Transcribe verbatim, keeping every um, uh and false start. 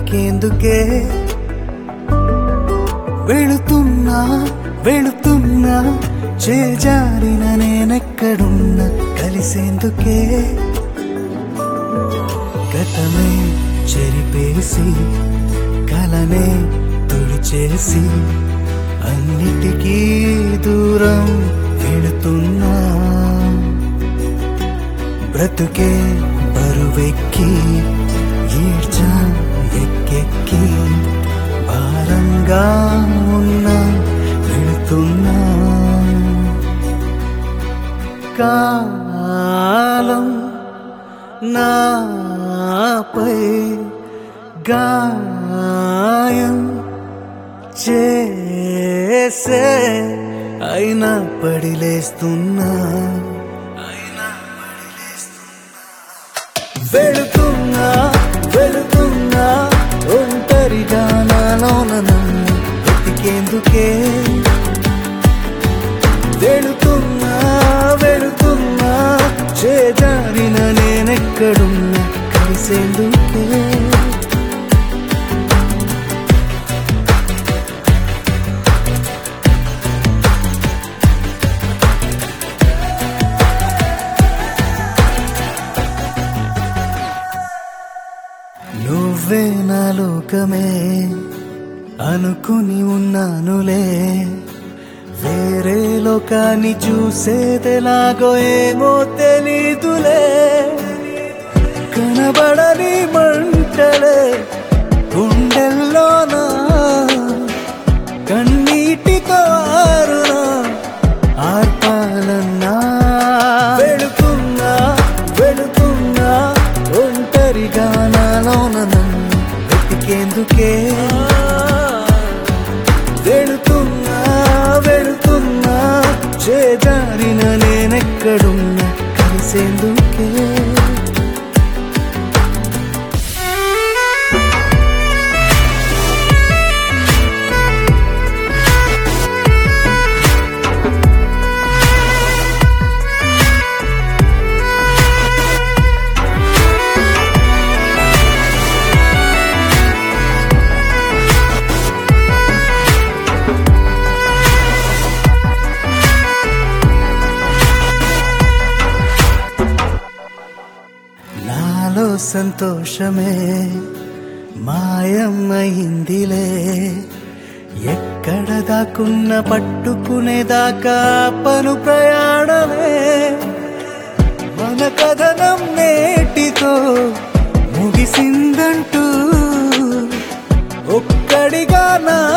బ్రతికేందుకే వెళుతున్నా వెళుతున్నా చేజారిన నేనెక్కడున్నా కలిసేందుకే గతమే చెరిపేసి కలనే తుడిచేసి అన్నిటికీ దూరం వెళుతున్నా బ్రతుకే బరువెక్కి ఈడ్చా ఎక్కెక్కి భారంగా ఉన్నా వెళుతున్నా కాలం నాపై గాయం చేసే అయినా పడిలేస్తున్నా వెళుతున్నా వెళుతున్నా ఒంటరిగా నాలోన నన్ను వెతికేందుకే వెళుతున్నా వెళుతున్నా చేజారిన నేనెక్కడున్నా కలిసేందుకే నువ్వే నా లోకమే అనుకుని ఉన్నానులే వేరే లోకాన్ని చూసేదెలాగో ఏమో తెలీదులే కనబడని మంటలే గుండెల్లోనా కన్నీటితో ఆరునా ఆర్పాలన్నా వెళుతున్నా వెళుతున్నా ఒంటరిగా నాలోన నన్ను వెతికేందుకే వెళుతున్నా వెళుతున్నా చేజారిన నేనెక్కడున్నా కలిసేందుకే నాలో సంతోషమే మాయమైందిలే ఎక్కడ దాకున్న పట్టుకునేదాకా పను ప్రయాణమే మన కథనం నేటితో ముగిసిందంటూ ఒక్కడిగా నా